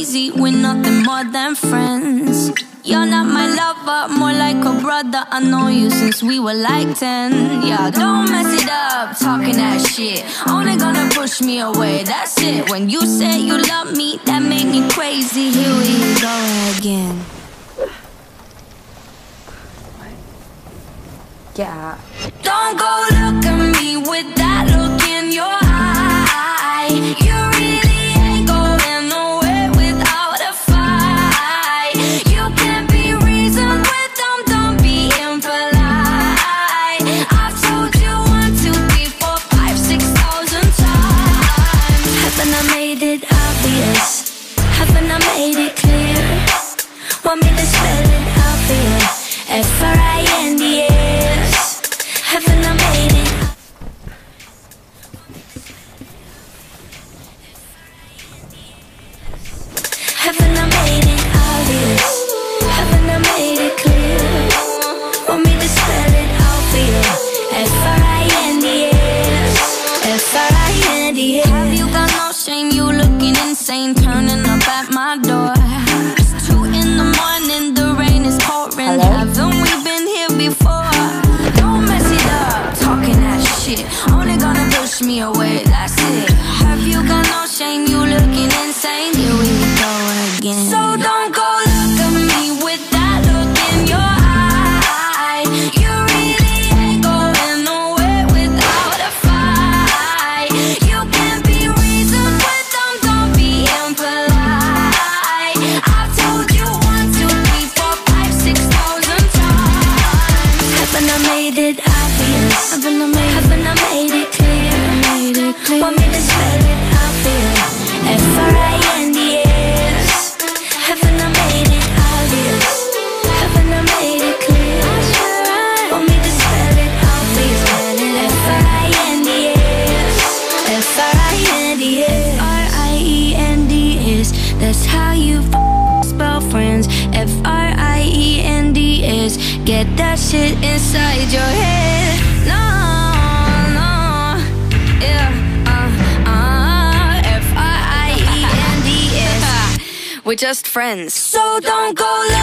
crazy, we're nothing more than friends. You're not my lover, more like a brother. I know you since we were like 10. Yeah, don't mess it up, talking that shit. Only gonna push me away, that's it. When you said you love me, that made me crazy. Here we go again. Yeah. Don't go look at me with that look in your eye. You really ain't going nowhere without a fight. You can't be reasoned with them, don't be impolite. I've told you 1, 2, 3, 4, 5, 6,000 times. Haven't I made it obvious? Haven't I made it clear? Want me to spell it out for you? F-R-I-N-D-S. Haven't I made it? Haven't I made it obvious? Haven't I made it clear? Want me to spell it out for you? F-R-I-N-D-S. F-R-I-N-D-S. Have you got no shame? You looking insane, turning up at my door. It's 2 in the morning, the rain is pouring. Haven't we been here before? Don't mess it up, talking that shit. Only gonna push me away, that's it. Have you got no shame? You looking insane. Here we go again. So don't go look at me with that look in your eye. You really ain't going nowhere without a fight. You can't be reasoned with them, don't be impolite. I've told you 1, 2, 3, 4, 5, 6,000 times. Haven't I made it obvious? Haven't I made it clear? Want me to spell it out for you? F-R-I-N-D-S. Haven't I made it obvious? Haven't I made it clear? Want me to spell it out for you? F-R-I-N-D-S. F-R-I-N-D-S. F-R-I-E-N-D-S. That's how you spell friends. F-R-I-E-N-D-S. Get that shit inside your head. No, no, yeah, F-R-I-E-N-D-S. We're just friends. So don't go